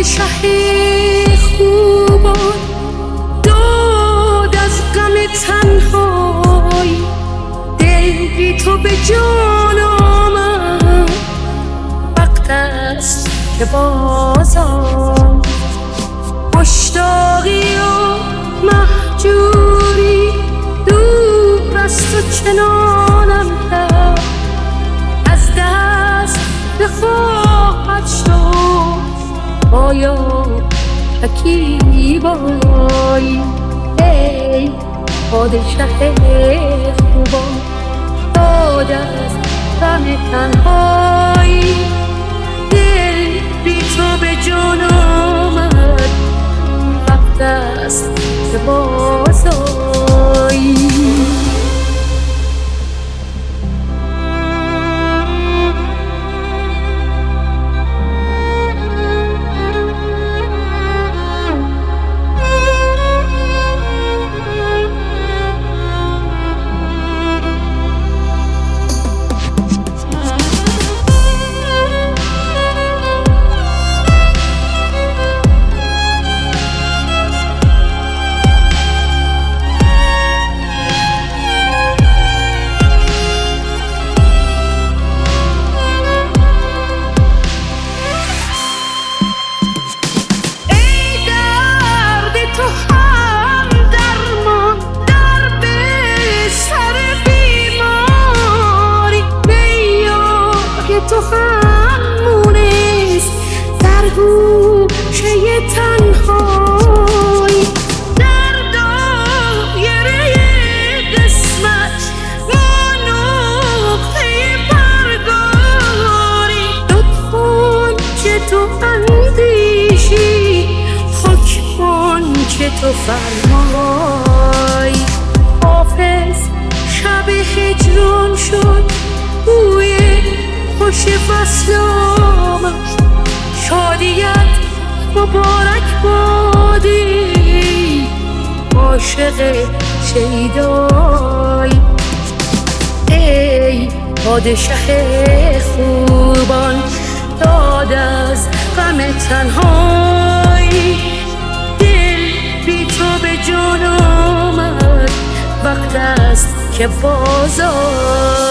پادشه خوبان داد از غم تنهایی، دل بی تو به جان آمد، وقت است که بازم مشتاقی و مهجوری دور از تو چنانم کرد، از دست بخواهد شد آیا شکیبایی. ای پادشه خوبان داد از غم تنهایی، دل بی تو به جان آمد، وقت است که بازآیی. تو همونست در گوشه تنهایی، در دایره قسمت ما نقطه برگاری، لطفان که تو اندیشی، حکمان که تو فرمایی. حافظ شب هجران شد، بوی خوش فصل آمد، شادیت مبارک بادی، عاشق شیدایی. ای پادشه خوبان داد از غم تنهایی، دل بی تو به جان آمد، وقت است که بازآیی.